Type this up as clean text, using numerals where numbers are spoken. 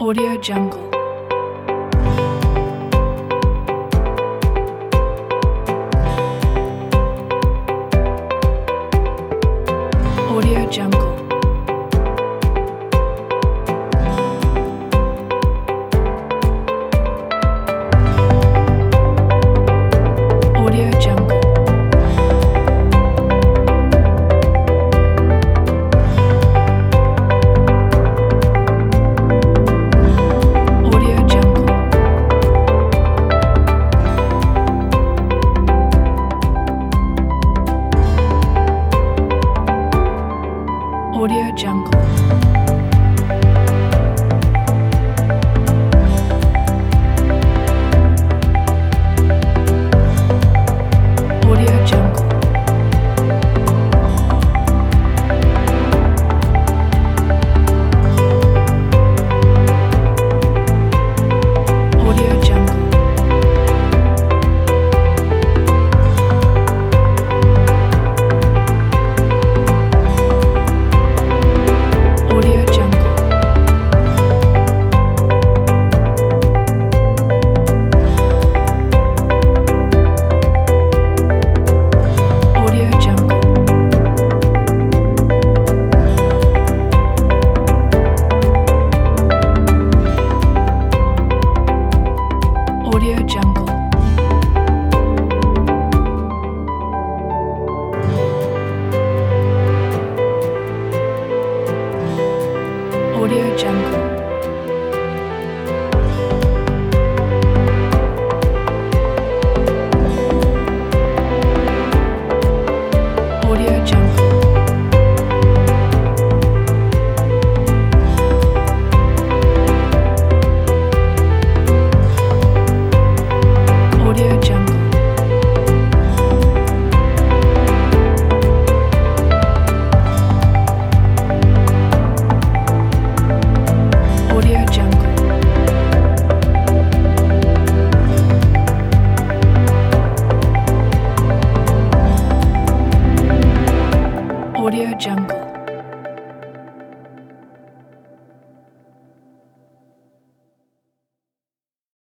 Audio Jungle. Audio Jungle. Audio Jungle. Audio Jungle. Audio Jungle. Audio Jungle. Audio Jungle. Audio Jungle. Audio Jungle. Audio Jungle. Audio Jungle. Audio Jungle. Audio Jungle. Audio Jungle. Audio Jungle.